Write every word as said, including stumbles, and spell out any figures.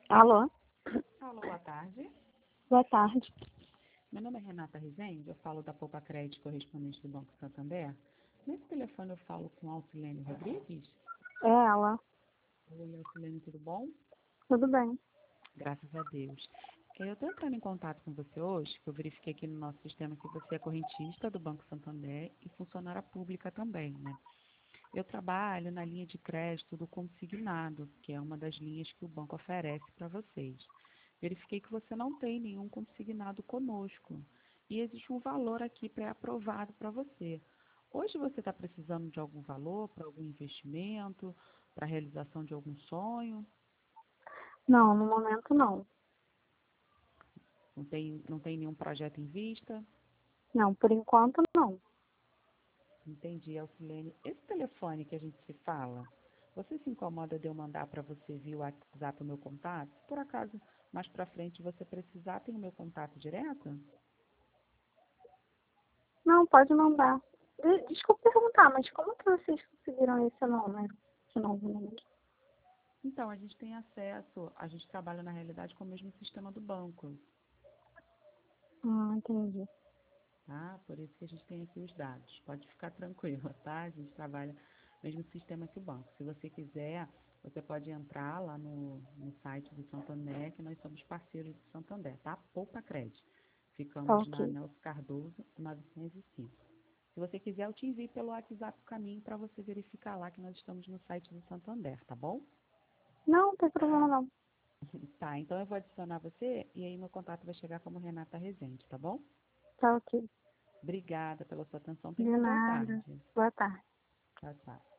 Alô? Alô, boa tarde. Boa tarde. Meu nome é Renata Rezende, eu falo da Poupa Crédito, correspondente do Banco Santander. Nesse telefone eu falo com Alcilene Rodrigues. É ela. Oi, Alcilene, tudo bom? Tudo bem. Graças a Deus. Eu estou entrando em contato com você hoje, que eu verifiquei aqui no nosso sistema que você é correntista do Banco Santander e funcionária pública também, né? Eu trabalho na linha de crédito do consignado, que é uma das linhas que o banco oferece para vocês. Verifiquei que você não tem nenhum consignado conosco e existe um valor aqui pré-aprovado para você. Hoje você está precisando de algum valor para algum investimento, para a realização de algum sonho? Não, no momento não. Não tem, não tem nenhum projeto em vista? Não, por enquanto não. Entendi, Alcilene. Esse telefone que a gente se fala, você se incomoda de eu mandar para você via WhatsApp o meu contato? Se por acaso mais para frente você precisar, tem o meu contato direto? Não, pode mandar. De- Desculpa perguntar, mas como que vocês conseguiram esse número? Esse novo número? Então, a gente tem acesso, a gente trabalha na realidade com o mesmo sistema do banco, Ah, entendi. tá? Por isso que a gente tem aqui os dados. Pode ficar tranquila, tá? A gente trabalha no mesmo sistema que o banco. Se você quiser, você pode entrar lá no, no site do Santander, que nós somos parceiros do Santander, tá? Poupa Crédito. Tá Ficamos na ok. Nelson Cardoso, novecentos e cinco. Se você quiser, eu te envio pelo WhatsApp o caminho para você verificar lá que nós estamos no site do Santander, tá bom? Não, não tem problema não. Tá, então eu vou adicionar você e aí meu contato vai chegar como Renata Rezende, tá bom? Tá ok. Obrigada pela sua atenção. Tenha De uma boa tarde. nada. Boa tarde. Tchau, tchau.